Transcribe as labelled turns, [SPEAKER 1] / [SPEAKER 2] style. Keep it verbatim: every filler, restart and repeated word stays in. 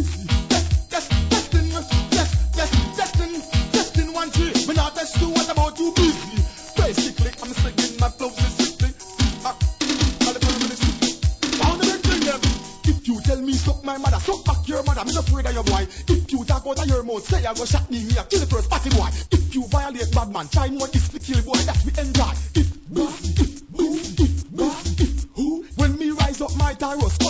[SPEAKER 1] busy. Test, test, testing, test, test, testing, testing one two. When I test two, what about you busy? Basically, I'm singing my flows is strictly. Ah, all the time is strictly. Found the big thing them. If you tell me suck my mother, suck back your mother, I'm not afraid of your boy. If you talk out of your mouth, say I go shot me, me a kill the first party boy. If you violate bad man, try more is the kill boy, that we enjoy. If, if, if, who, if, if, who, when me rise up my Taurus.